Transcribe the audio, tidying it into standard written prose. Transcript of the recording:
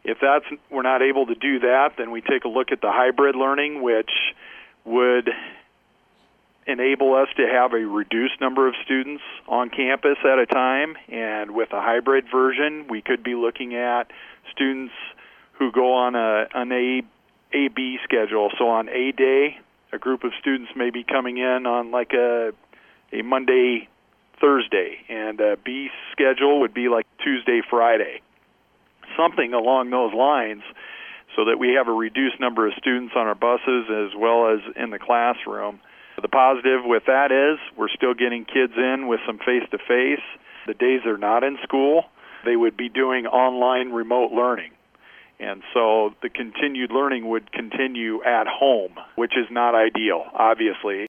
If we're not able to do that, then we take a look at the hybrid learning, which would enable us to have a reduced number of students on campus at a time. And with a hybrid version, we could be looking at students who go on an A-B schedule. So on A day, a group of students may be coming in on like a Monday, Thursday, and a B schedule would be like Tuesday, Friday. Something along those lines, so that we have a reduced number of students on our buses as well as in the classroom. The positive with that is we're still getting kids in with some face-to-face. The days they're not in school, they would be doing online remote learning. And so the continued learning would continue at home, which is not ideal, obviously.